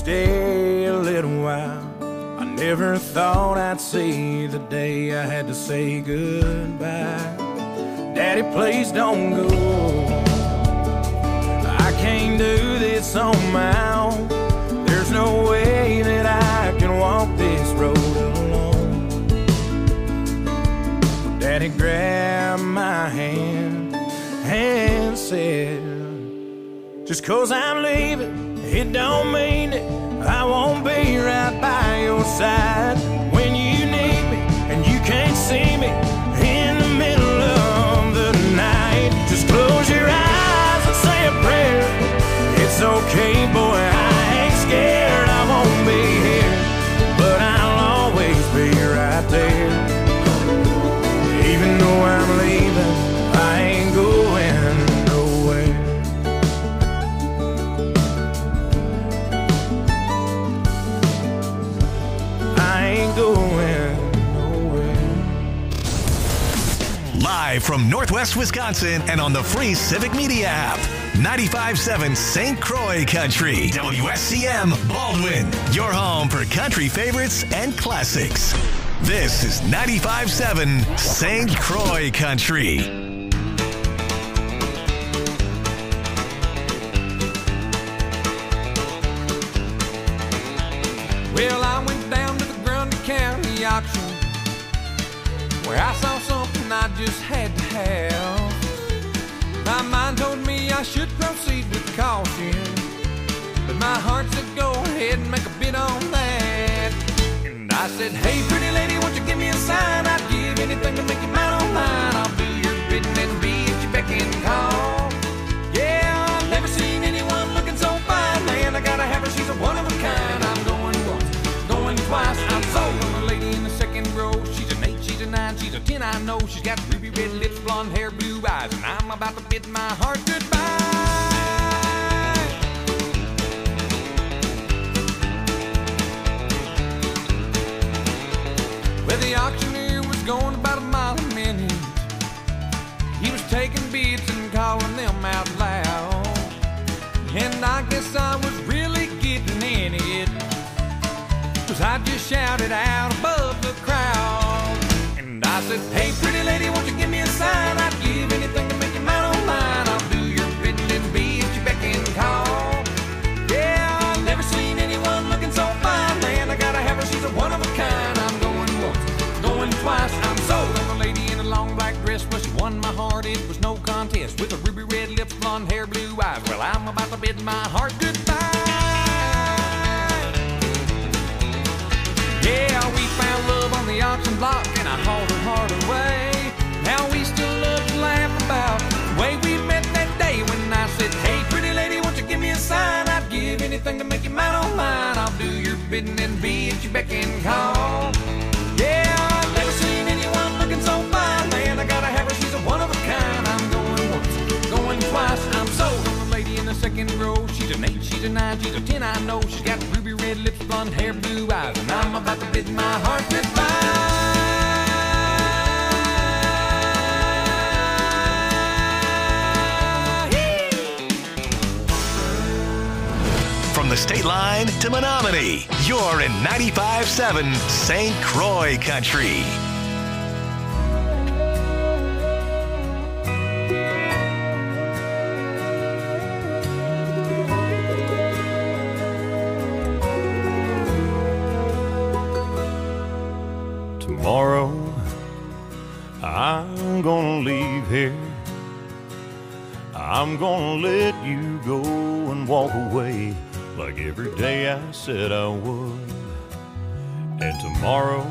stay a little while. I never thought I'd see the day I had to say goodbye. Daddy, please don't go. I can't do this on my own. There's no way that I can walk this road alone. Daddy grabbed my hand and said, just 'cause I'm leaving, it don't mean that I won't be right by your side when you need me and you can't see me in the middle of the night. Just close your eyes and say a prayer. It's okay, boy, I ain't scared. I won't be here, but I'll always be right there. Even though I'm leaving, I ain't going nowhere. Going nowhere. Live from Northwest Wisconsin and on the free Civic Media app. 95.7 St. Croix Country. WSCM Baldwin. Your home for country favorites and classics. This is 95.7 St. Croix Country. Well, I went down to the Grundy County auction where I saw something I just had to have. My mind told me I should proceed with caution, but my heart said go ahead and make a bid on that. And I said, hey, pretty lady, won't you give me a sign? I'd give anything to make you mine on mine. I'll do your bidding and be at your beck and call. Yeah, I've never seen anyone looking so fine. Man, I gotta have her, she's a one of a kind. I'm going once, going twice. I'm sold on the lady in the second row. She's an 8, she's a 9, she's a 10, I know. She's got ruby red lips, blonde hair, blue eyes, and I'm about to bid my heart goodbye. Well, the auctioneer was going about a mile a minute. He was taking bids and calling them out loud. And I guess I was really getting in it, 'cause I just shouted out above the crowd. And I said, hey, pretty lady, won't you give me a sign? I'd give anything to make you mine on mine. I'll do your bidding and be at your beck and call. Yeah, I've never seen anyone looking so fine. Man, I gotta have her, she's a one of a kind. I'm going once, going twice. I'm sold on the lady in a long black dress. Well, she won my heart, it was no contest. With a ruby red lips, blonde hair, blue eyes. Well, I'm about to bid my heart goodbye. Yeah, we found love on the auction block, and I hauled her heart away. Now we still love to laugh about the way we met that day when I said, hey, pretty lady, won't you give me a sign? I'd give anything to make you mine on mine. I'll do your bidding and be at your beck and call. Yeah, I've never seen anyone looking so fine. Man, I gotta have her, she's a one of a kind. I'm going once, going twice. I'm sold on the lady in the second row. She's an 8, she's a 9, she's a 10, I know. She's got ruby red lips, blonde hair, blue eyes, and I'm about to bid my heart goodbye. From the state line to Menominee, you're in 95.7 St. Croix Country. Tomorrow, I'm gonna leave here. I'm gonna let you go and walk away like every day I said I would. And tomorrow,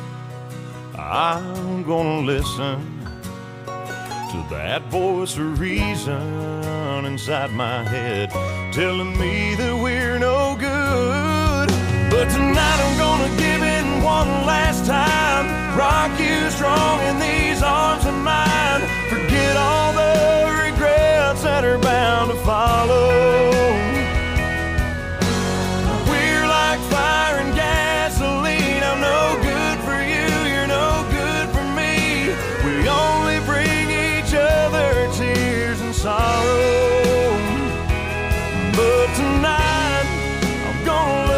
I'm gonna listen to that voice of reason inside my head telling me that we're no good. But tonight I'm gonna give it one last time, rock you strong in these arms of mine. Forget all the regrets that are bound to follow. We're like fire and gasoline. I'm no good for you, you're no good for me. We only bring each other tears and sorrow. But tonight I'm gonna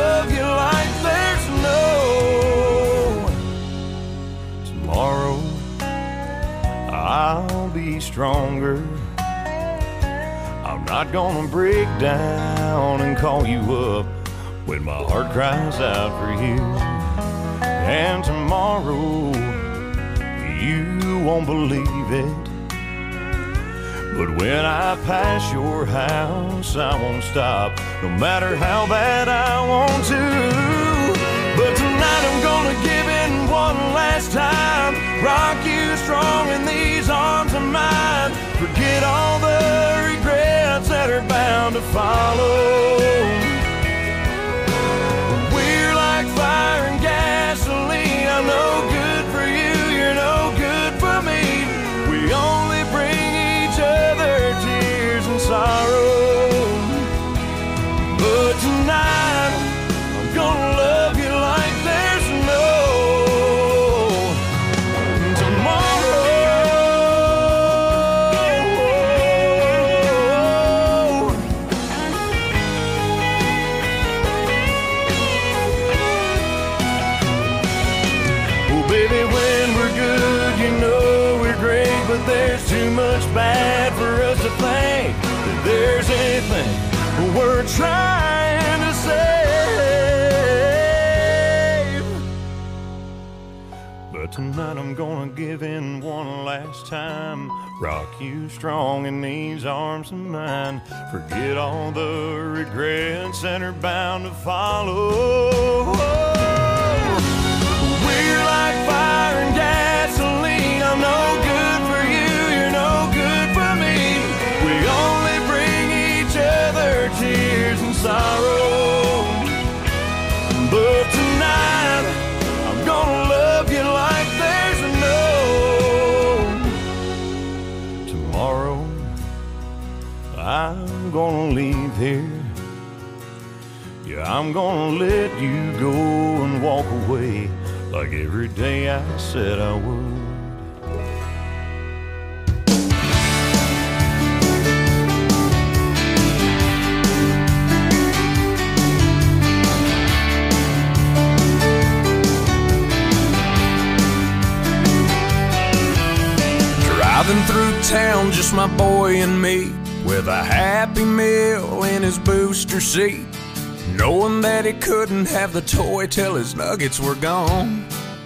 stronger. I'm not gonna break down and call you up when my heart cries out for you. And tomorrow, you won't believe it, but when I pass your house, I won't stop, no matter how bad I want to. But tonight I'm gonna give in one last time, rock you strong in these arms of mine, forget all the regrets that are bound to follow. We're like fire and gasoline, I'm no good for you, you're no good for me. We only bring each other tears and sorrow. But tonight I'm gonna love you like there's no tomorrow. Oh baby, when we're good, you know we're great, but there's too much bad for us to think that there's anything we're trying to save. But tonight I'm gonna give in one last time, rock you strong in these arms of mine, forget all the regrets that are bound to follow. We're like fire and gasoline, I'm no good for you, you're no good for me. We only bring each other tears and sorrow. But tonight I'm gonna love you like there's no tomorrow. I'm gonna leave here, yeah, I'm gonna let you go and walk away like every day I said I would. Driving through town, just my boy and me, with a Happy Meal in his booster seat, knowing that he couldn't have the toy till his nuggets were gone.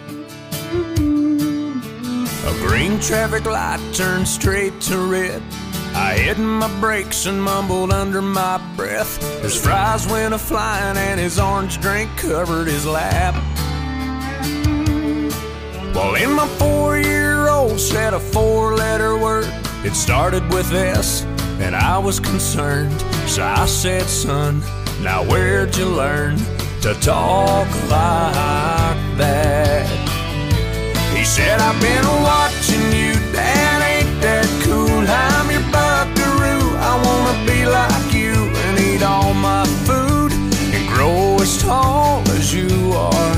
A green traffic light turned straight to red. I hit my brakes and mumbled under my breath. His fries went a-flying and his orange drink covered his lap. Well, in my 4-year-old said a 4-letter word. It started with S, and I was concerned. So I said, son, now where'd you learn to talk like that? He said, I've been watching you, Dad, ain't that cool? I'm your buckaroo, I wanna be like you and eat all my food and grow as tall as you are.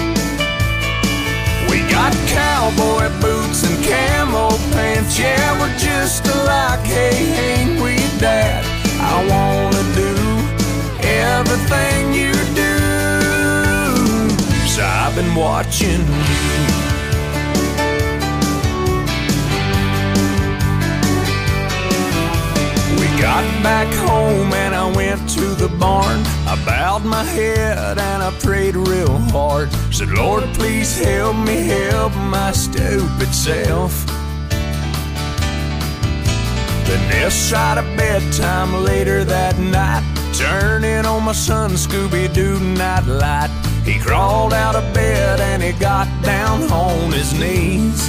We got cowboy boots and camo pants, yeah, we're just alike, hey, ain't we, Dad? I wanna do everything you do, so I've been watching you. We got back home and I went to the barn. I bowed my head and I prayed real hard. Said, Lord, please help me help my stupid self. Then this side of bedtime later that night, turning on my son Scooby-Doo nightlight. He crawled out of bed and he got down on his knees.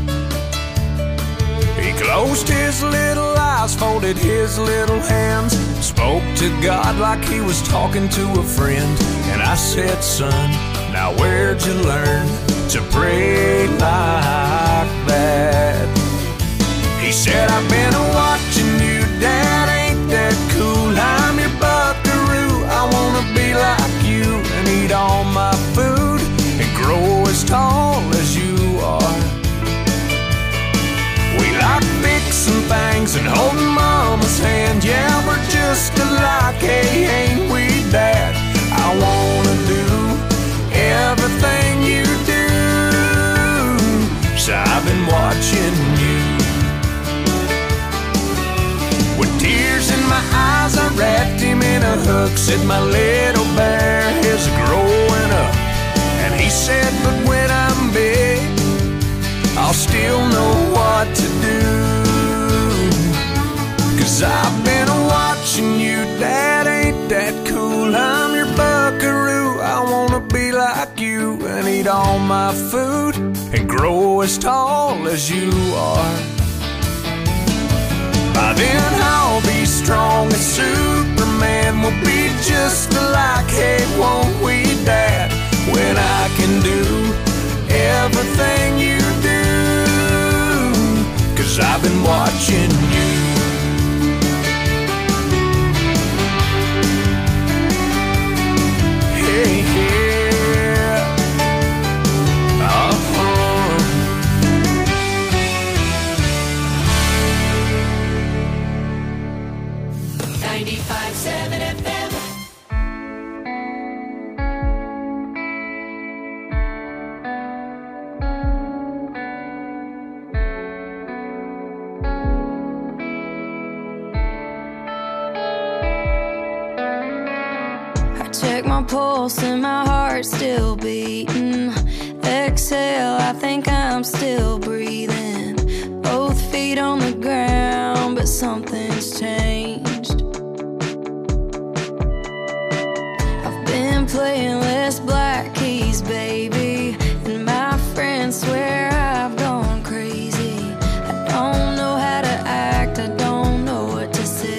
He closed his little eyes, folded his little hands, spoke to God like he was talking to a friend. And I said, son, now where'd you learn to pray like that? He said, I've been watching you, Dad, ain't that cool? I'm your buckaroo, I wanna be like you and eat all my food and grow as tall as you are. We like fixing things and holding Mama's hand, yeah, we're just alike, hey, ain't we, Dad? I wanna do everything you do, so I've been watching you. look, said my little bear is growing up. And he said, but when I'm big, I'll still know what to do. 'Cause I've been watching you, Dad, ain't that cool? I'm your buckaroo, I wanna be like you and eat all my food and grow as tall as you are. By then I'll be strong as Superman, we'll be just alike, hey, won't we, Dad? When I can do everything you do, 'cause I've been watching you. Hey, yeah. 95.7 FM. Check my pulse and my heart's still beating. Exhale, I think I'm still breathing. Both feet on the ground, but something's changed. I've been playing less black keys, baby, and my friends swear I've gone crazy. I don't know how to act, I don't know what to say.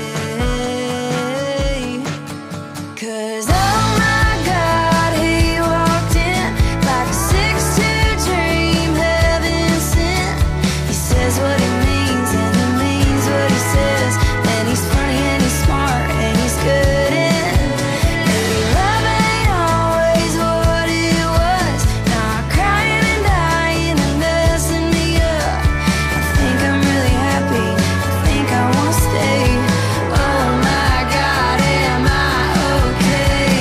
'Cause oh my God, he walked in like a 6'2" dream, heaven sent. He says what he means and he means what he says. And he's funny and he's smart and he's good in. Maybe love ain't always what it was. Now I'm crying and dying and messing me up. I think I'm really happy, I think I won't stay. Oh my God, am I okay?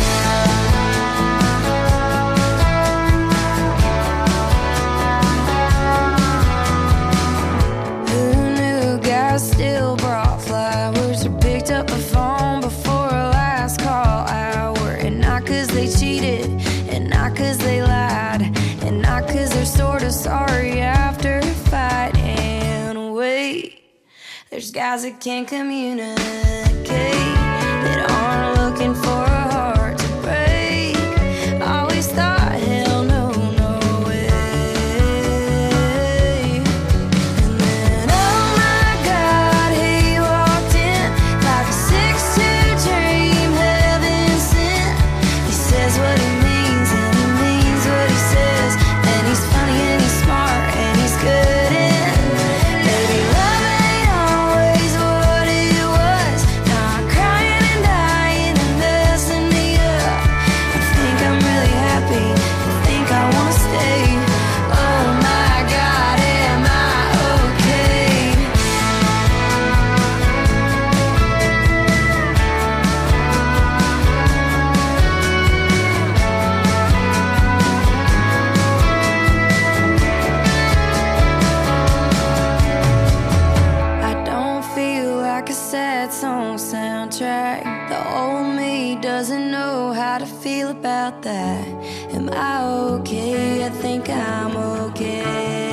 Who knew guys still brought flowers or picked up the phone before a last call hour? And not 'cause they cheated, and not 'cause they lied, and not 'cause they're sort of sorry after a fight. And wait, there's guys that can't communicate, that aren't looking for a heart to break. Always thought, hell no, no way. And then oh my God, he walked in like a 6'2" dream, heaven sent. He says what he means and he means what he says. And he's funny and he's smart and he's good in. Maybe love ain't always what it was. Now I'm crying and dying and messing me up. I think I'm really happy, I think I wanna stay. Oh my God, am I okay? I don't feel like a sad song soundtrack. The old me doesn't know how to feel about that. Am I okay? I think I'm okay.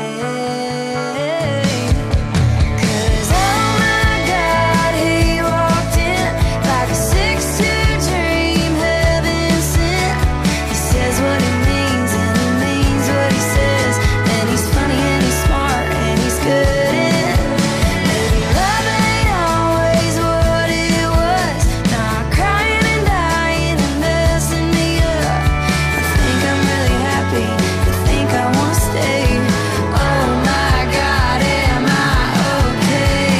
'Cause oh my God, he walked in like a 6'2" dream, heaven sent. He says what he means and he means what he says. And he's funny and he's smart and he's good in. Maybe love ain't always what it was. Now I'm crying and dying and messing me up. I think I'm really happy, I think I won't stay. Oh my God, am I okay?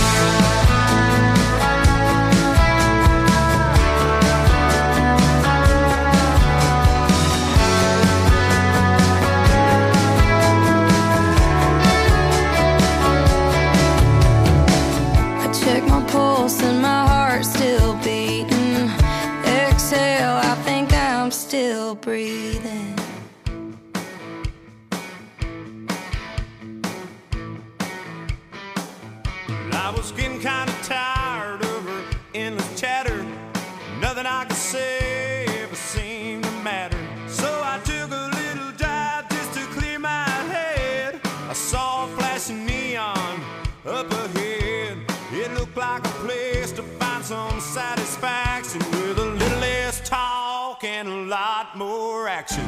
I check my pulse and my heart's still beating. Exhale, I think I'm still breathing. I was getting kind of tired of her endless chatter. lot more action.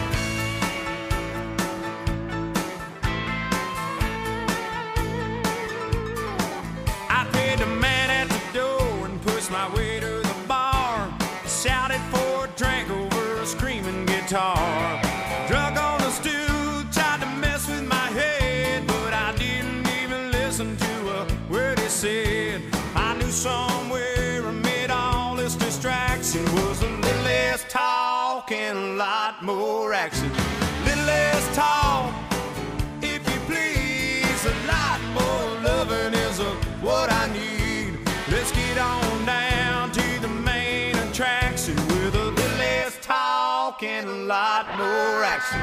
I paid the man at the door and pushed my way to the bar. Shouted for a drink over a screaming guitar. Drunk on the stool, tried to mess with my head, but I didn't even listen to a word he said. I knew somewhere amid all this distraction was a little less talk and a lot more action. Little less talk, if you please, a lot more loving is what I need. Let's get on down to the main attraction with a little less talk and a lot more action.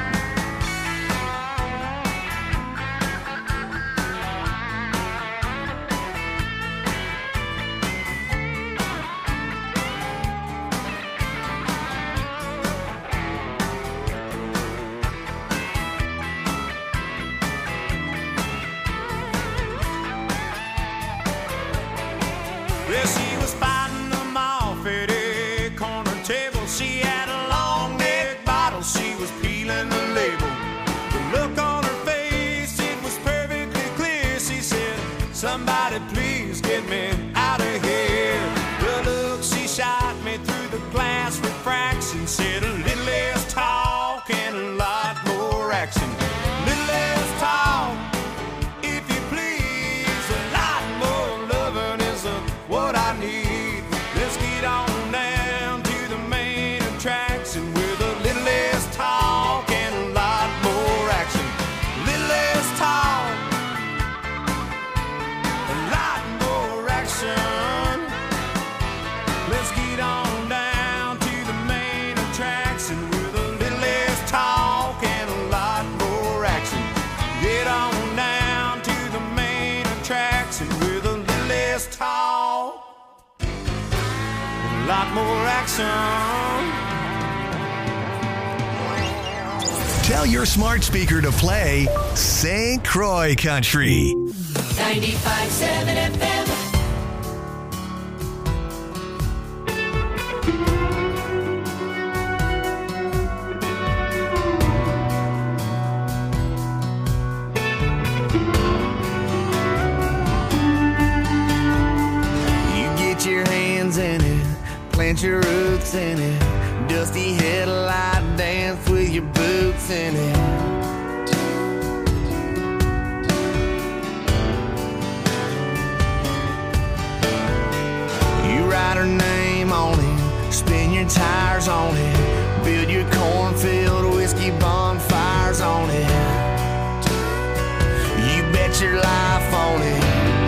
Well, she was fighting them off at a corner table. She had a long neck bottle, she was peeling the label. The look on her face, it was perfectly clear. She said, somebody please get me out of here. The look she shot me through the glass refraction said a little less talk and a lot more action. Little less talk, if you please, a lot more loving is what I need. Let's get on down to the main attraction with a little less talk and a lot more action. Little less talk, a lot more action. Let's get on down to the main attraction with a little less talk and a lot more action. Get on down to the main attraction with a little less talk, a lot more action. Tell your smart speaker to play St. Croix Country. 95.7 FM. You get your hands in it, plant your roots in it. Dusty headlight dance with your boots in it. You write her name on it, spin your tires on it, build your cornfield whiskey bonfires on it. You bet your life on it.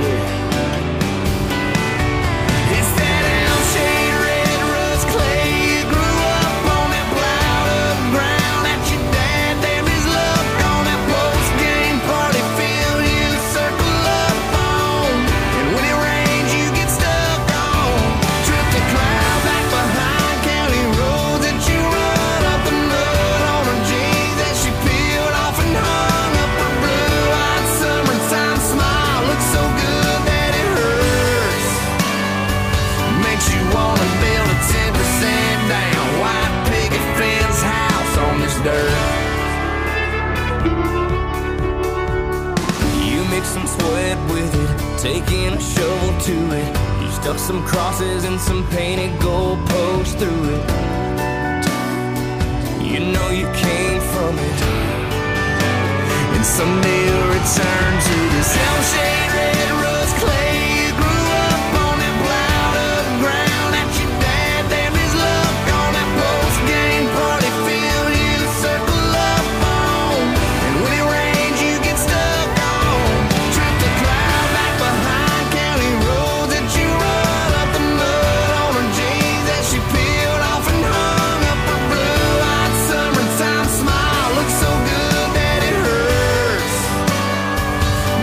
It's that L-shaped red rust clay. You grew up on that plowed up ground that your dad damned his luck on. That post-game party field you circle up on. And when it rains you get stuck on. Trip the clouds back behind county roads that you run up the mud on her jeans that she peeled off and hung up her blue-eyed summertime smile. Looks so good that it hurts. Makes you wanna build a 10% down white picket fence house on this dirt. You mix some sweat with it, taking a shovel to it. You stuck some crosses and some painted gold posts through it. You know you came from it, And someday you'll return to this L-shaped red rust clay. You grew up on that plowed up ground that your dad damned his luck on. That post-game party field you circle up on. And when it rains you get stuck on. Trip the cloud back behind county roads that you run up the mud on her jeans that she peeled off and hung up her blue-eyed summertime smile. Looks so good that it hurts.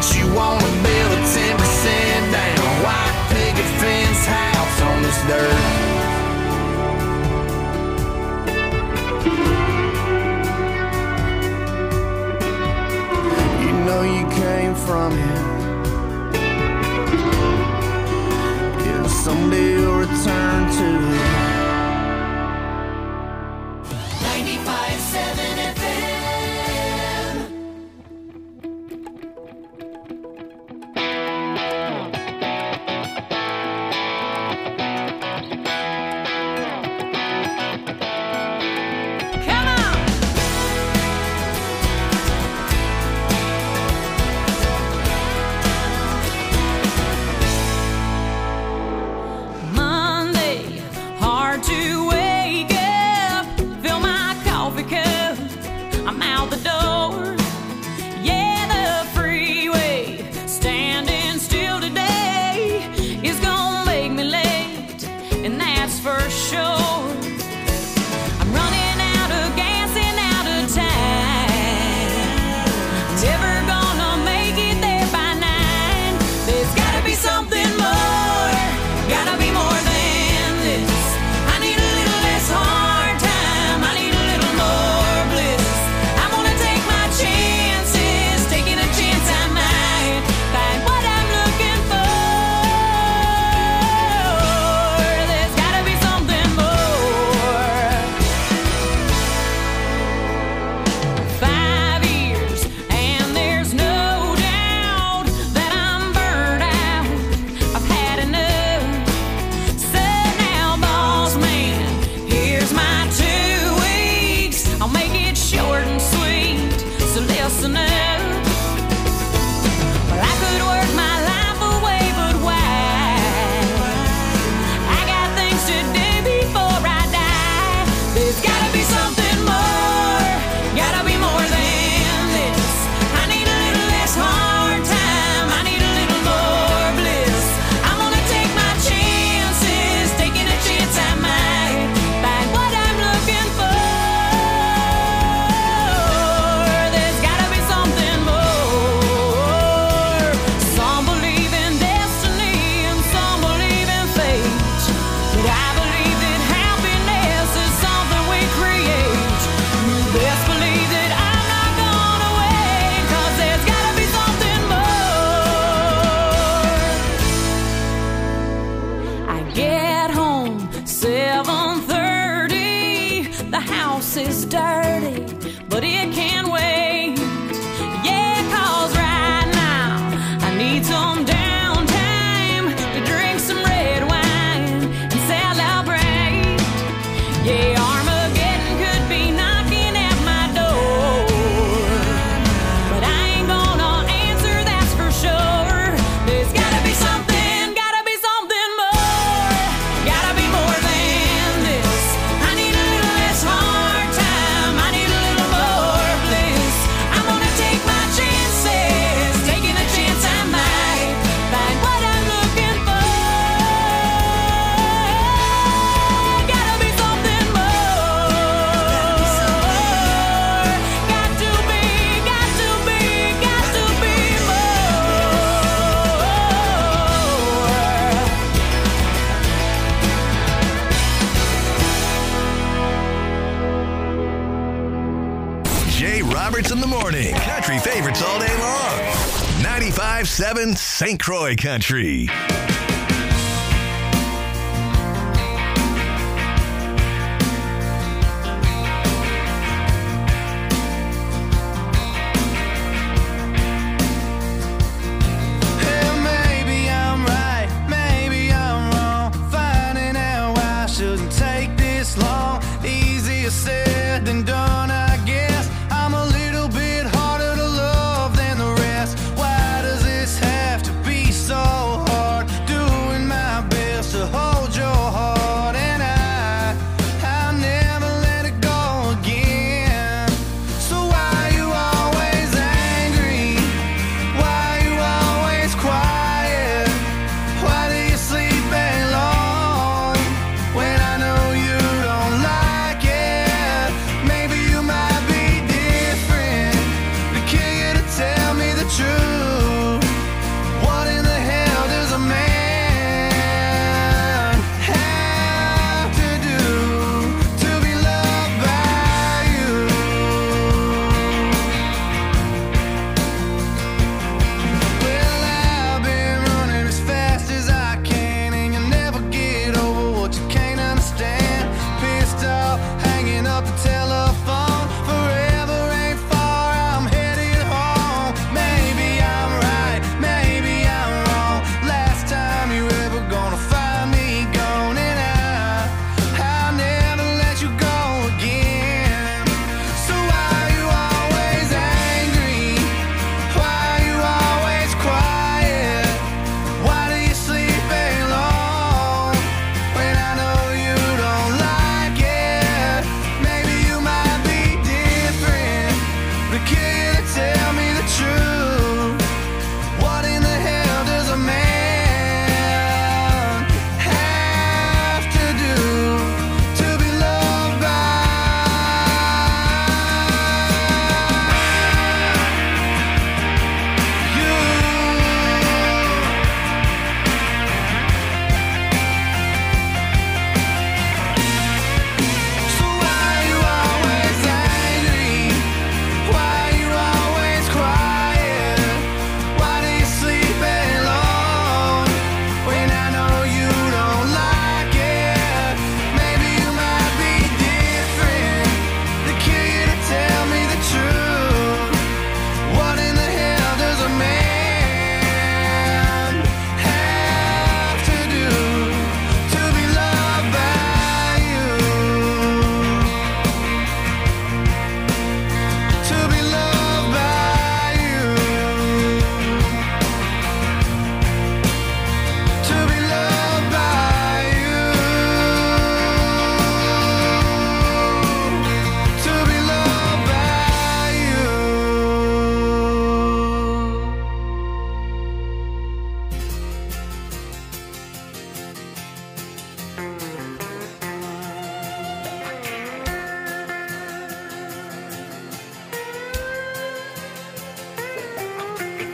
makes you wanna build a 10% down white picket fence house on this dirt. You know you came from it. Yeah, someday you'll return to it. 95.7 FM. Come on! Monday, hard to wake up. Fill my coffee cup. I'm out the door. Yeah, the freeway standing still today is gonna make me late, and that's for sure. I'm running out of gas and out of time. Never gonna make it there by 9. There's gotta be something more. Gotta be more than this. I need a little less hard time. I need a little more bliss. I'm gonna take my chances, taking a chance I might find what I'm looking for. There's gotta be something more. 5 years, and there's no doubt that I'm burned out. I've had enough. So now, boss man, here's my 2 weeks. I'll make it short and sweet, so listen up. Well, I could work my life away, but why? I got things to do before I die. There's gotta be something more. Gotta be more than this. I need a little less hard time. I need a little more bliss. I'm gonna take my chances, taking a chance I might find what I'm looking for. There's gotta be something more. Some believe in destiny and some believe in fate. But I believe that happiness is something we create. You best believe that I'm not gonna wait, 'cause there's gotta be something more. I get home 7:30. The house is dirty, but it can wait. Yeah, 'cause right now I need some downtime to drink some red wine and celebrate. Yeah, Armageddon could be knocking at my door, but I ain't gonna answer, that's for sure. There's gotta be something more. Gotta be more than this. I need a little less hard time. I need a little more bliss. I'm gonna take my chances, taking a chance I might find what I'm looking for. Gotta be something more. Got to be more. Jay Roberts in the morning. Country favorites all day long. 95.7 St. Croix Country. Well, maybe I'm right, maybe I'm wrong. Finding out why I shouldn't take this long. Easier said than done, I guess. I'm a little bit harder to love than the rest. Why does this have to be so hard? Do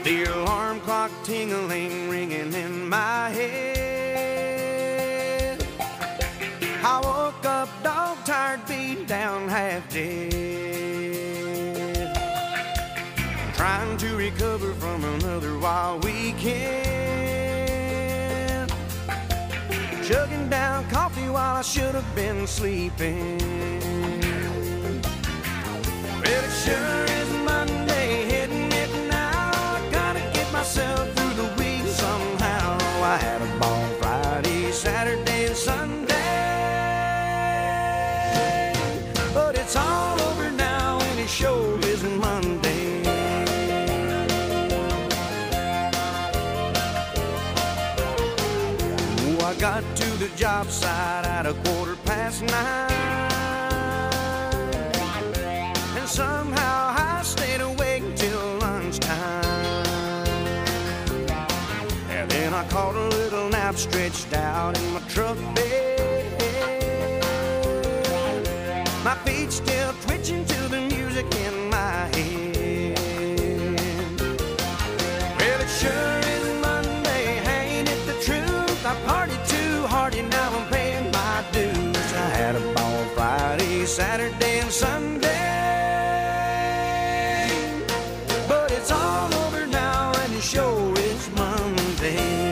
The alarm clock tingling, ringing in my head. I woke up dog-tired, beat down, half dead, trying to recover from another wild weekend, chugging down coffee while I should have been sleeping. Well, it sure is Monday, hitting it now. I gotta get myself through the week somehow. I had a ball Friday, Saturday, and Sunday, but it's all over now, and it sure is Monday. Oh, I got to the job site at 9:15. Somehow I stayed awake till lunchtime, and then I caught a little nap stretched out in my truck bed. My feet still twitching to the music in my head. Well, it sure is Monday, ain't it the truth? I partied too hard and now I'm paying my dues. I had a ball Friday, Saturday, and Sunday. It's all over now, and it sure is Monday.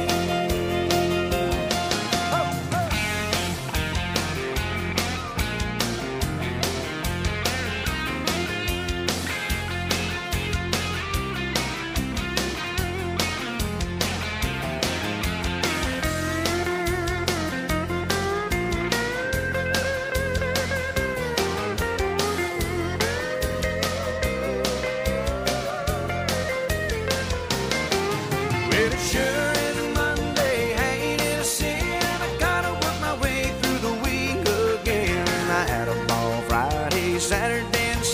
Saturday and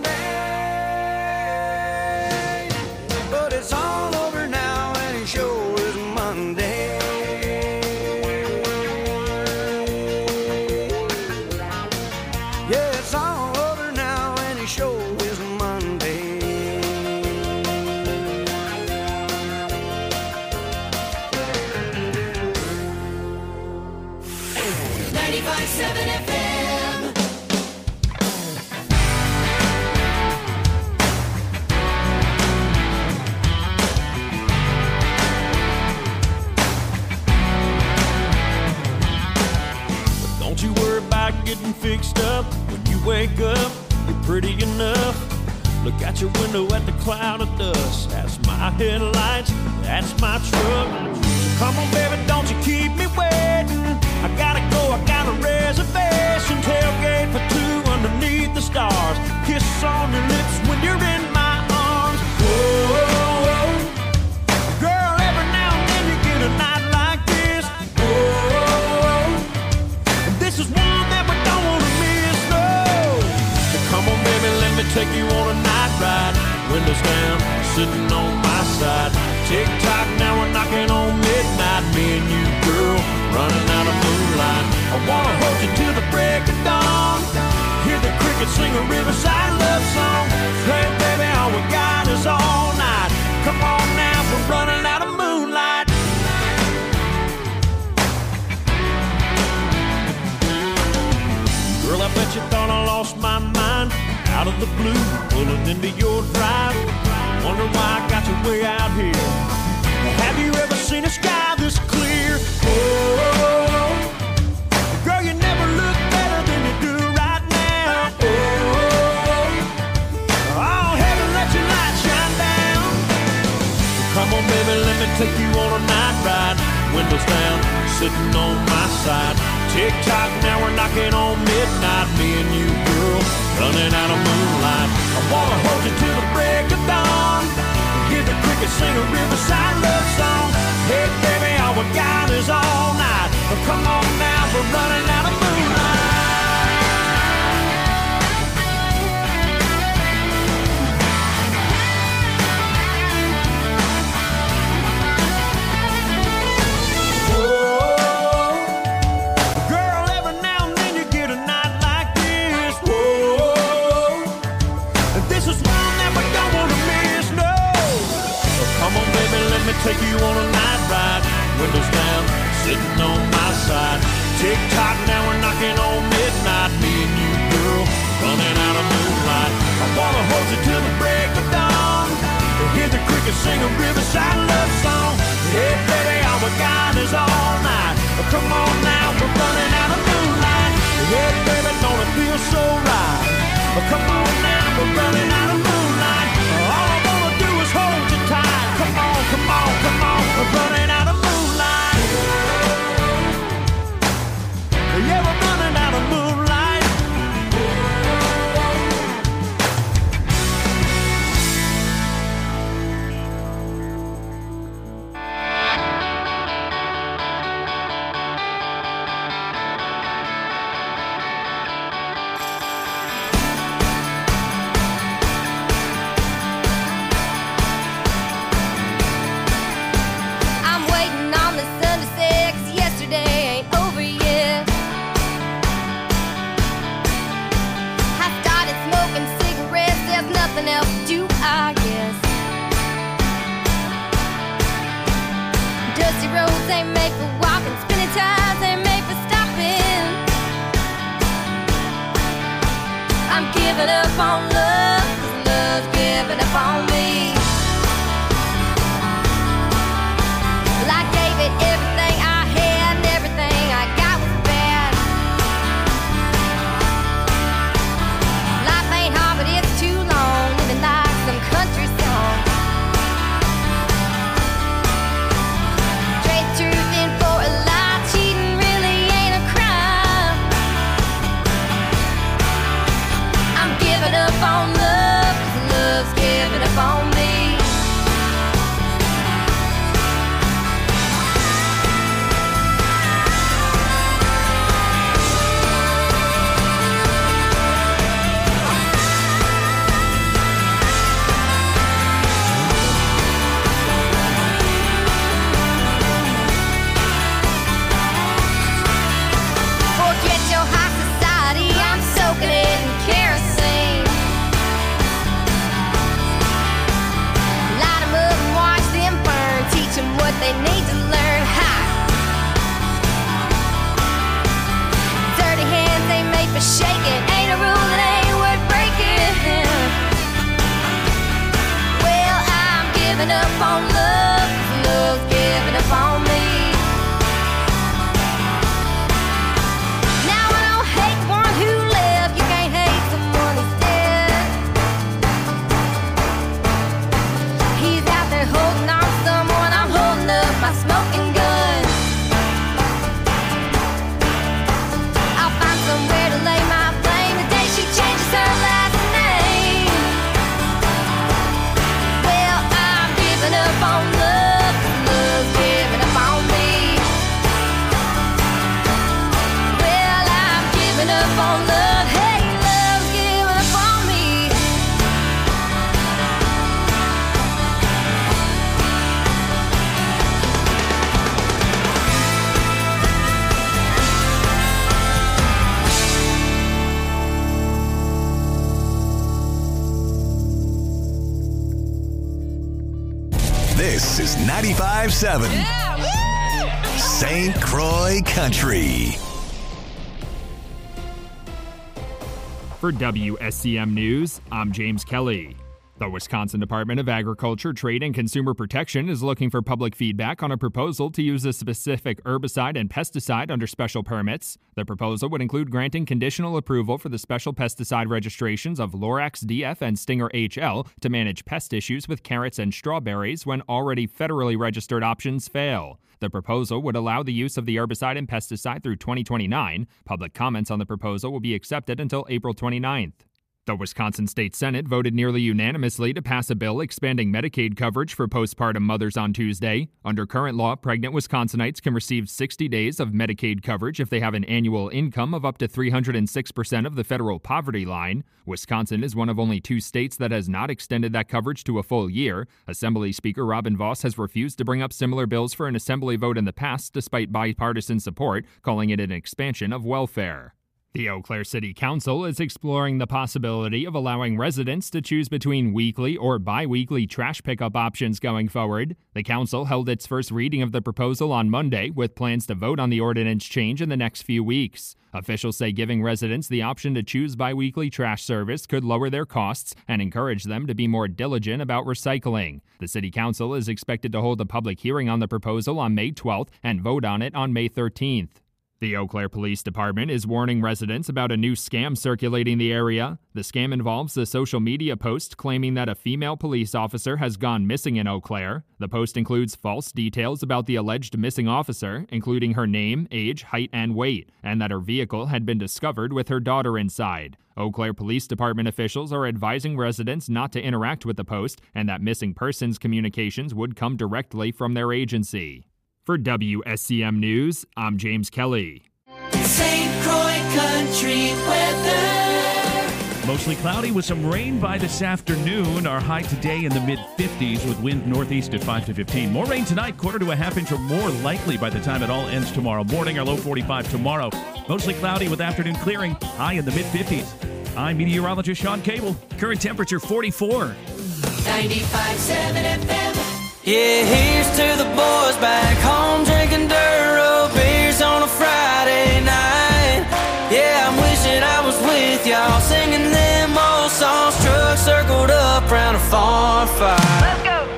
Sunday, but it's all over now, and it sure is Monday. Yeah, it's all over now, and it sure is Monday. 95.7 FM. Getting fixed up when you wake up, you're pretty enough. Look out your window at the cloud of dust. That's my headlights, that's my truck. So come on, baby, don't you keep me waiting. I gotta go, I got a reservation. Tailgate for two underneath the stars. Kiss on your lips when you're in my arms. Whoa, girl, every now and then you get a night like this. Whoa, this is one that we don't want to miss, no. So come on, baby, let me take you on a night ride. Windows down, sitting on my side. Tick-tock, now we're knocking on midnight. Me and you, girl, running out of moonlight. I wanna hold you till the break of dawn. Hear the crickets sing a riverside love song. Hey, baby, all we got is all night. Come on now, we're running out of moonlight. Girl, I bet you thought I lost my mind. Out of the blue, pulling into your drive. Wonder why I got you way out here. Have you ever seen a sky this clear? Oh, girl, you never look better than you do right now. Oh, heaven, let your light shine down. Come on, baby, let me take you on a night ride. Windows down, sitting on my side. Tick-tock, now we're knocking on midnight. Me and you, girl, running out of moonlight. I wanna hold you till the break of dawn. Hear the crickets sing a riverside love song. Hey, baby, all we got is all night. Come on now, we're running out of moonlight. Come on, take you on a night ride. Windows down, sitting on my side. Tick tock, now we're knocking on midnight. Me and you, girl, running out of moonlight. I wanna hold you till the break of dawn. Hear the crickets sing a riverside love song. Hey baby, all we got is all night. Come on now, we're running out of moonlight. Hey baby, don't it feel so right? Come on now, we're running out of moonlight. All I wanna do is hold you tight. Come on, come on, come on, we're running out of moonlight. Yeah, we're running out of moonlight. This is 95.7 St. Croix Country. For WSCM News, I'm James Kelly. The Wisconsin Department of Agriculture, Trade, and Consumer Protection is looking for public feedback on a proposal to use a specific herbicide and pesticide under special permits. The proposal would include granting conditional approval for the special pesticide registrations of Lorax DF and Stinger HL to manage pest issues with carrots and strawberries when already federally registered options fail. The proposal would allow the use of the herbicide and pesticide through 2029. Public comments on the proposal will be accepted until April 29th. The Wisconsin State Senate voted nearly unanimously to pass a bill expanding Medicaid coverage for postpartum mothers on Tuesday. Under current law, pregnant Wisconsinites can receive 60 days of Medicaid coverage if they have an annual income of up to 306% of the federal poverty line. Wisconsin is one of only 2 states that has not extended that coverage to a full year. Assembly Speaker Robin Vos has refused to bring up similar bills for an assembly vote in the past, despite bipartisan support, calling it an expansion of welfare. The Eau Claire City Council is exploring the possibility of allowing residents to choose between weekly or bi-weekly trash pickup options going forward. The council held its first reading of the proposal on Monday, with plans to vote on the ordinance change in the next few weeks. Officials say giving residents the option to choose bi-weekly trash service could lower their costs and encourage them to be more diligent about recycling. The City Council is expected to hold a public hearing on the proposal on May 12th and vote on it on May 13th. The Eau Claire Police Department is warning residents about a new scam circulating the area. The scam involves a social media post claiming that a female police officer has gone missing in Eau Claire. The post includes false details about the alleged missing officer, including her name, age, height, and weight, and that her vehicle had been discovered with her daughter inside. Eau Claire Police Department officials are advising residents not to interact with the post and that missing persons communications would come directly from their agency. For WSCM News, I'm James Kelly. St. Croix Country weather. Mostly cloudy with some rain by this afternoon. Our high today in the mid-50s with wind northeast at 5 to 15. More rain tonight, quarter to a half inch or more likely by the time it all ends tomorrow morning. Our low 45 tomorrow. Mostly cloudy with afternoon clearing, high in the mid-50s. I'm meteorologist Sean Cable. Current temperature 44. 95.7 FM. Yeah, here's to the boys back home drinking dirt road beers on a Friday night. Yeah, I'm wishing I was with y'all singing them old songs, trucks circled up round a farm fire. Let's go!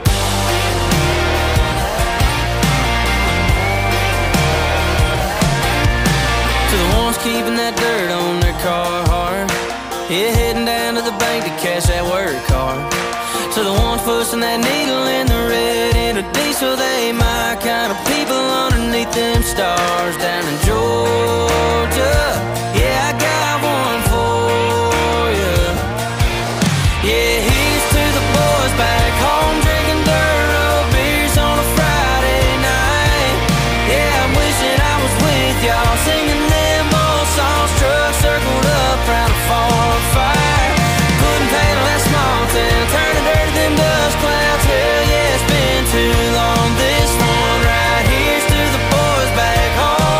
To the ones keeping that dirt on their car hard. Yeah, heading down to the bank to cash that work card. To the ones pushing that needle in the red into diesel, they my kind of people underneath them stars down in Georgia. Yeah, I got one for you. Yeah, here's to the boys back home drinking dirt road beers on a Friday night. Yeah, I'm wishing I was with y'all singing them old songs, trucks circled up round a farm fire. Putting paint on that small town, turning dirt to them dust clouds. Hell yeah, it's been too long. This one right here's to the boys back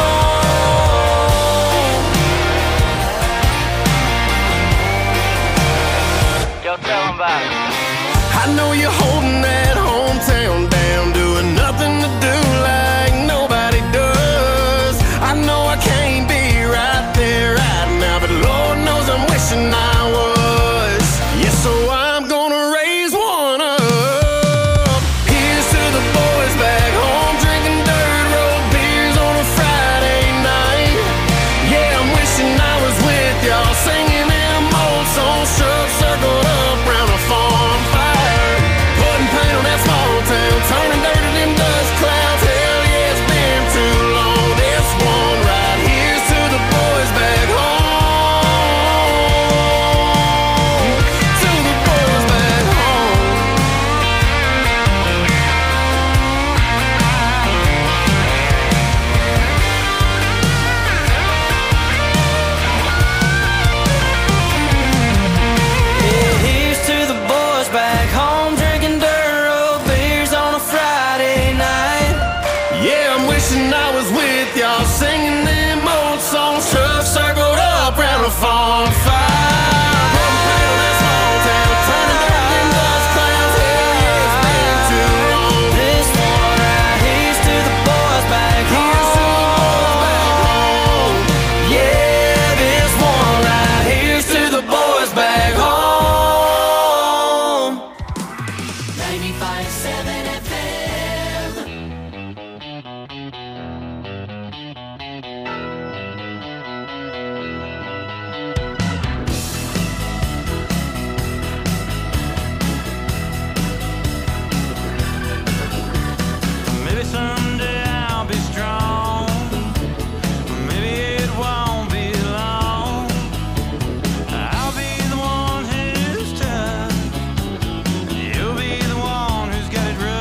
home. Yo, tell them about it. I know you're holding that hometown down, doing nothing to do like nobody does. I know I can't be right there right now, but Lord knows I'm wishing I was. Yeah, so I'm gonna raise one up. Here's to the boys back home drinking dirt road beers on a Friday night. Yeah, I'm wishing I was with y'all singing them old songs, trucks circled up round a farm fire. Putting paint on that small town, turning dirt to them dust clouds. Hell yeah, it's been too long. This one right here's to the boys back home. To the boys back home. Yeah, here's to the boys back home drinking dirt road beers on a Friday night. Yeah, I'm wishing I was with y'all singing them old songs, trucks circled up round a farm fire. Putting paint on that small town, turning dirt to them dust clouds. Hell yeah, it's been too long. This one right here's to the boys back Here's to the boys back home. Yeah, this one right here's to the boys back home. 95.7 FM. Maybe someday I'll be strong. Maybe it won't be long. I'll be the one who's tough. You'll be the one who's got it rough.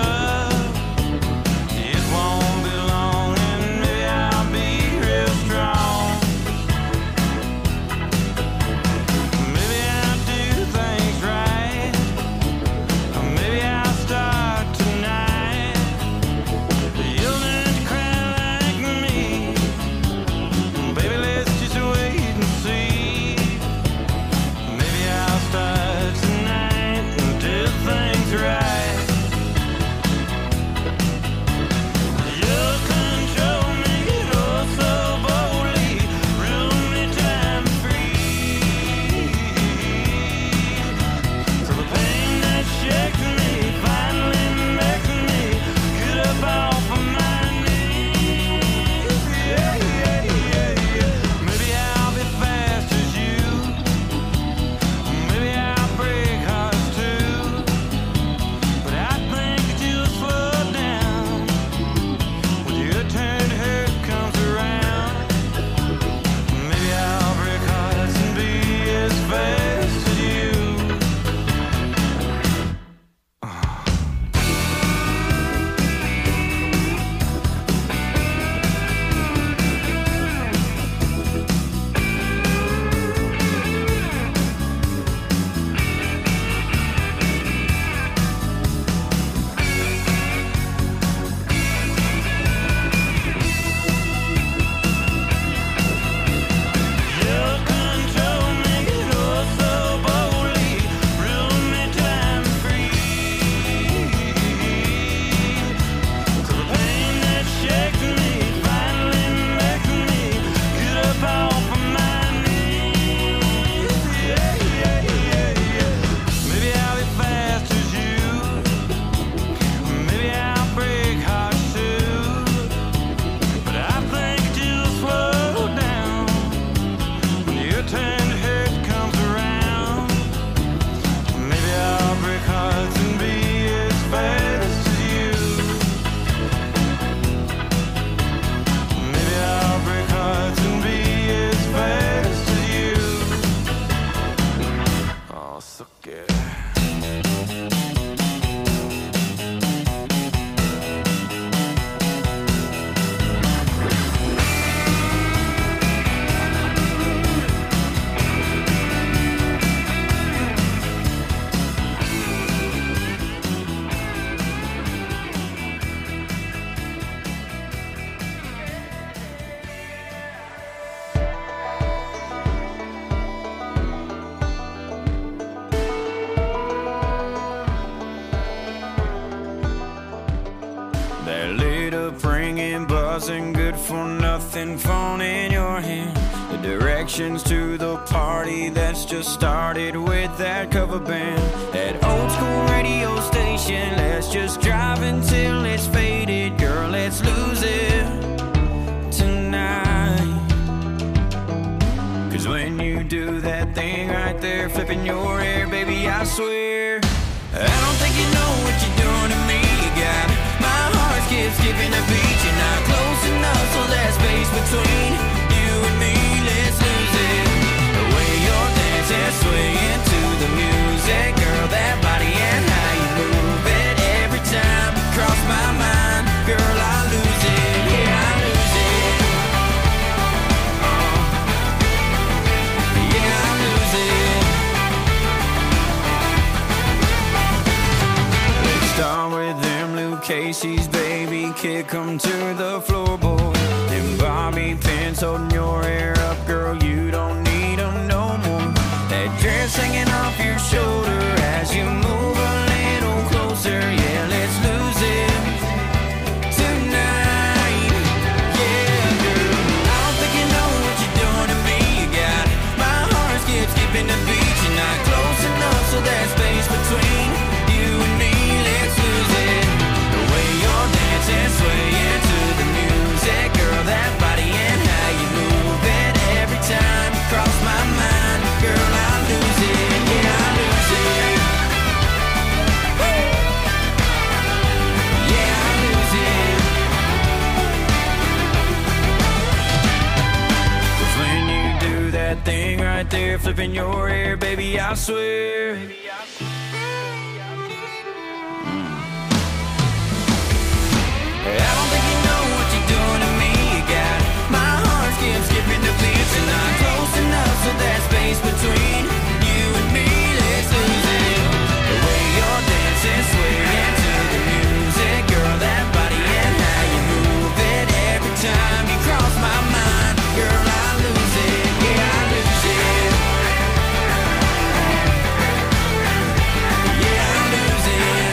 That lit up ringing, buzzing, good for nothing phone in your hand. The directions to the party that's just started with that cover band. That old school radio station, let's just drive until it's faded. Girl, let's lose it tonight. 'Cause when you do that thing right there, flipping your hair, baby, I swear I don't think you know what you're doing to me. You got my heart skipping a beat. You're not close enough, so that space between you and me, let's lose it. The way you're dancing, swaying to the music, girl, that body and how you move it. Every time you cross my mind, girl, I lose it. Yeah, I lose it. Yeah, I lose it. Let's start with them Luke Casey's, baby, kick 'em to the floorboard. Them bobby pins holding your hair up, girl, you don't need 'em no more. That dress hanging off your shoulder as you move a little closer. Yeah, let's lose it tonight. Yeah, girl, I don't think you know what you're doing to me. You got my heart skipping the beat. You're not close enough, so that space between you and me, let's lose it. The way you're dancing, swaying to the music, girl, that body and how you move it. Every time you cross my mind, girl, I lose it. Yeah, I lose it. Woo! Yeah, I lose it. 'Cause when you do that thing right there, flipping your hair, baby, I swear I don't think you know what you're doing to me. You got my heart skipping the beats. You're not close enough, so that space between you and me, let's lose it. The way you're dancing, swaying to the music, girl, that body and how you move it. Every time you cross my mind, girl, I lose it. Yeah, I lose it. Yeah, I lose it.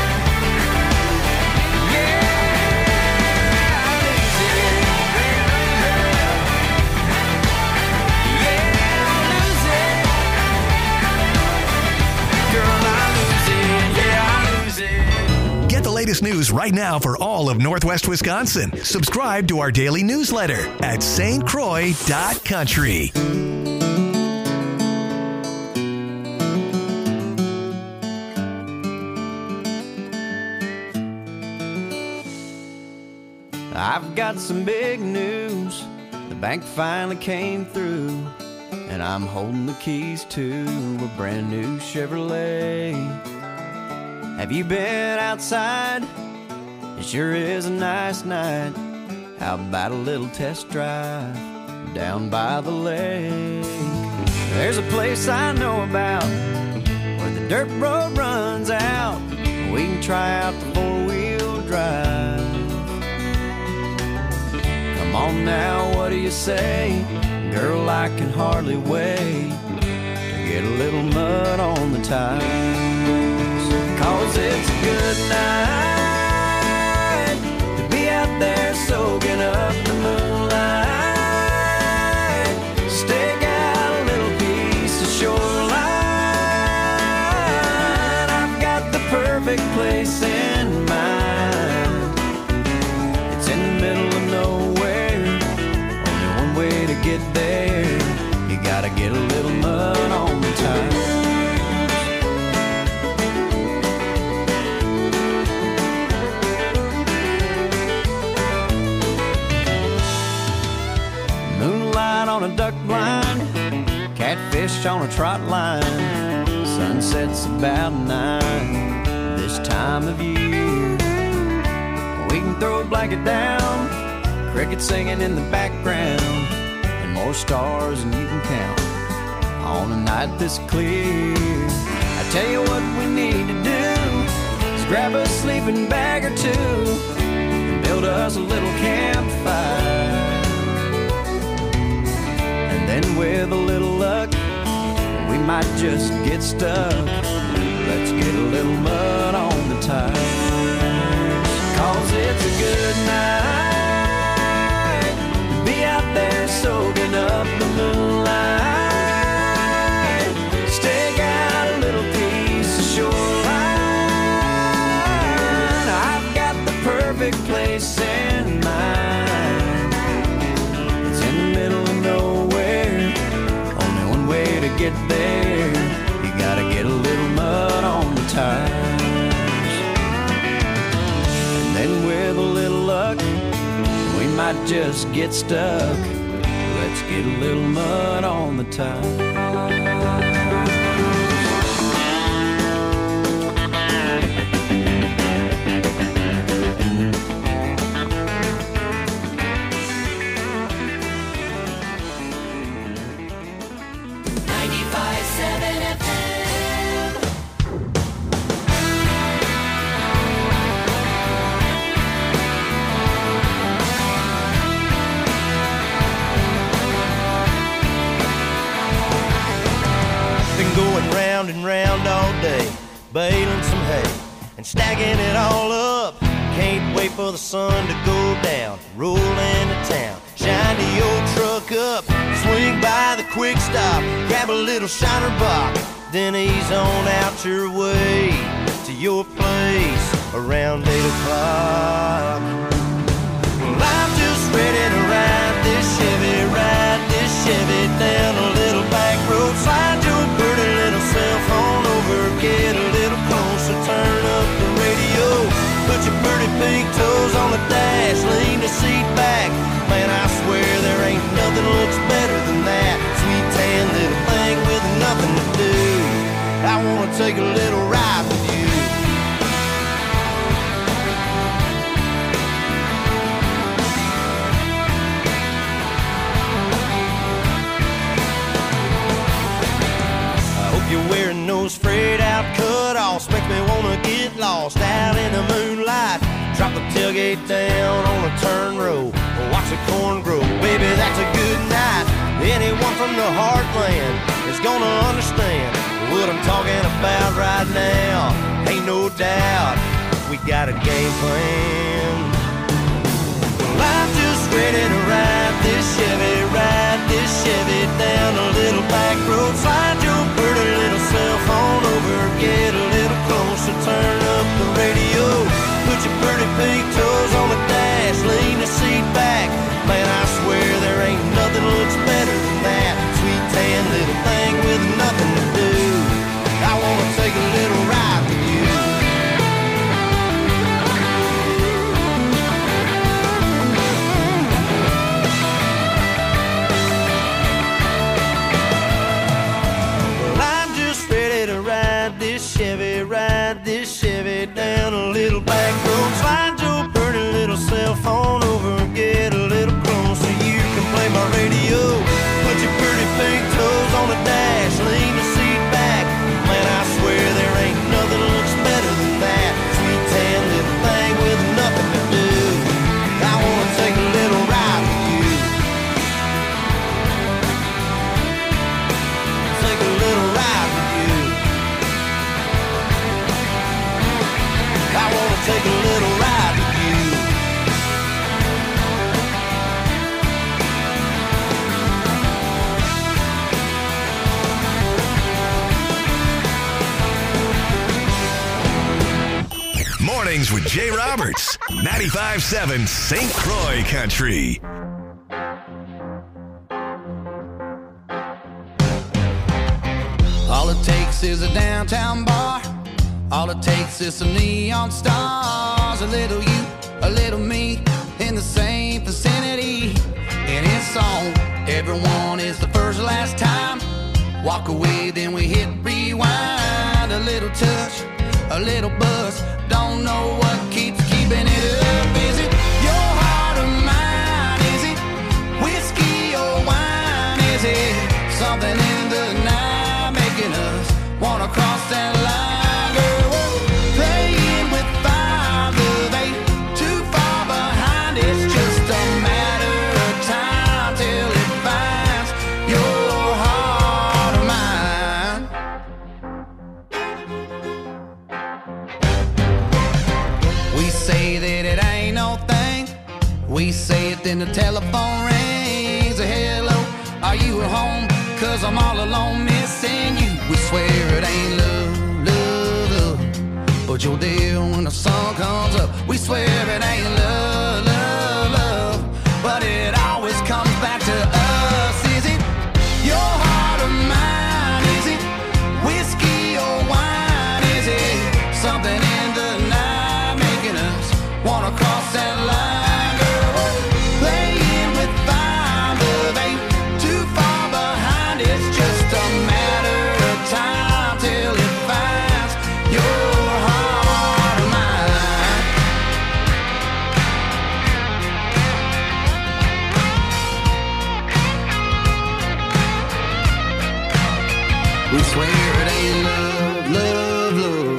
Get the latest news right now for all of Northwest Wisconsin. Subscribe to our daily newsletter at stcroix.country. I've got some big news. The bank finally came through, and I'm holding the keys to a brand new Chevrolet. Have you been outside? It sure is a nice night. How about a little test drive down by the lake? There's a place I know about where the dirt road runs out. We can try out the four-wheel drive. Come on now, what do you say? Girl, I can hardly wait to get a little mud on the tires. 'Cause it's a good night to be out there soaking up the moonlight. Stake out a little piece of shoreline. I've got the perfect place in mind. It's in the middle of nowhere, only one way to get there. You gotta get a little mud on the tires. On a duck blind, catfish on a trot line. Sunset's about 9 this time of year. We can throw a blanket down, crickets singing in the background, and more stars than you can count on a night this clear. I tell you what we need to do is grab a sleeping bag or two and build us a little campfire. And with a little luck, we might just get stuck. Let's get a little mud on the tires. 'Cause it's a perfect place in mind. It's in the middle of nowhere, only one way to get there. You gotta get a little mud on the tires. And then with a little luck, we might just get stuck. Let's get a little mud on the tires. 95.7 FM. Been going round and round all day, baling some hay and stacking it all up. Can't wait for the sun to go down, roll into town, shine the old truck up, swing by the quick stop, grab a little shiner box, then ease on out your way to your place around 8 o'clock. Well, I'm just ready to ride this Chevy down a little back road. Slide your pretty little cell phone over, get a little closer, turn up the radio, put your pretty pink toes on the dash, lean the seat back. Man, I swear there ain't nothing looks better than that sweet tan little thing with nothing to do. I wanna take a little ride with you. You're wearing those frayed out cut-offs, makes me wanna get lost out in the moonlight. Drop the tailgate down on a turn row, watch the corn grow. Baby, that's a good night. Anyone from the heartland is gonna understand what I'm talking about right now. Ain't no doubt we got a game plan. Well, I'm just ready to ride this Chevy down a little back road. Slide your pretty little cell phone over, get a little closer, turn up the radio, put your pretty pink toes on the dash, lean the seat back. Man, I swear there ain't nothing looks better than that sweet tan little thing with nothing to do. I wanna take a little ride with you. Ride this Chevy down a little back road. Slide your pretty little cell phone over, get a little closer. You can play my radio, put your pretty pink toes on the dash, lean the seat back. Man, I swear there ain't nothing looks better than that sweet tan little thing with nothing to do. I wanna take a little ride with you. Take a little ride with you. I wanna take a little ride with you. Mornings with Jay Roberts, 95.7 St. Croix Country. All it takes is a downtown bar. All it takes is some neon stars. A little you, a little me, in the same vicinity. And it's on, everyone is the first last time. Walk away, then we hit rewind. A little touch, a little buzz. Don't know what keeps keeping it up. Is it your heart or mine? Is it whiskey or wine? Is it something in the night making us wanna cross that line? We say it, then the telephone rings. Hello, are you at home? 'Cause I'm all alone missing you. We swear it ain't love, love, love, but you're there when the sun comes up. We swear it ain't love. wanna cross that line, girl. Playing with fire, love ain't too far behind. It's just a matter of time till it finds your heart of mine. We swear it ain't love, love, love.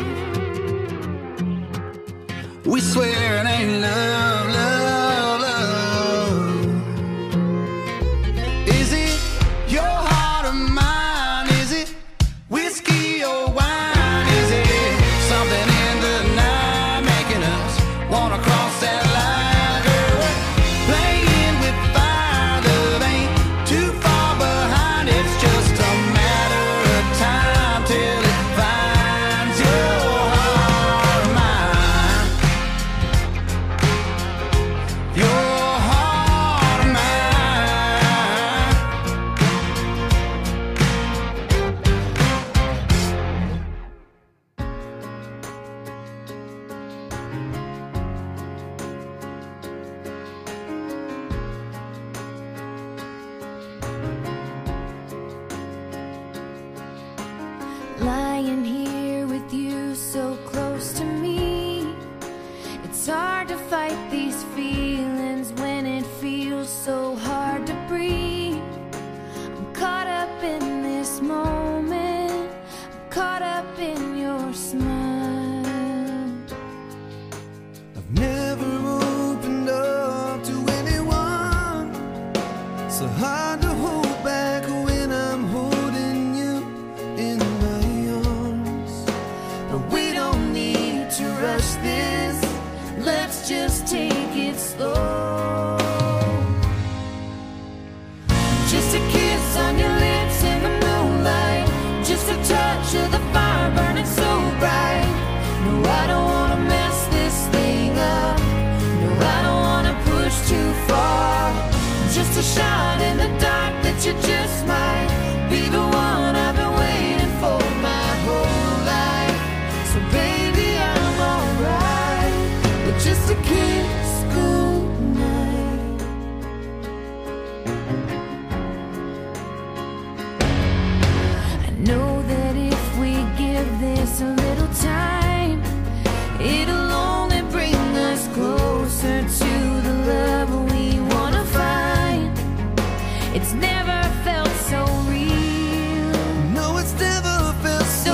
We swear it ain't love, love, love. Is it your heart or mine? Is it whiskey or wine? Is it something in the night making us wanna cross that line, girl? Playing with fire, love ain't too far behind. It's just a matter of time till it finds your heart of mine. Your heart of mine. Lying here with you so close to me, it's hard to fight these feelings when it feels so hard to breathe. I'm caught up in this moment, I'm caught up in your smile. I've never opened up to anyone, so hard to hold back when I'm holding you in my arms. But we don't need to rush this, let's just take it slow. Just a kiss on your lips in the moonlight, just a touch of the fire burning so bright. No, I don't wanna mess this thing up, no, I don't wanna push too far. Just a shot in the dark that you just might be the one I've been waiting for my whole life. So baby, I'm alright with just a kiss goodnight. I know that if we give this a little time, it'll only bring us closer to the love we wanna find. It's never felt so real. No, it's never felt So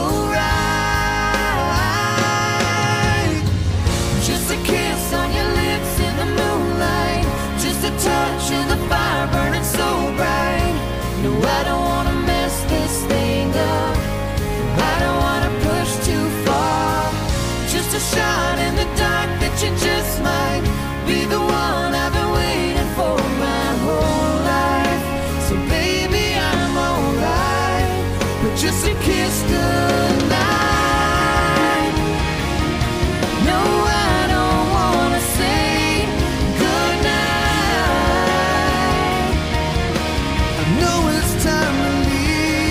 right. Just a kiss on your lips in the moonlight, just a touch of the fire burning so bright. No, I don't wanna mess this thing up, I don't wanna push too far. Just a shot in the dark that you just might be the one I've been waiting for my whole life. So baby, I'm alright with just a kiss goodnight.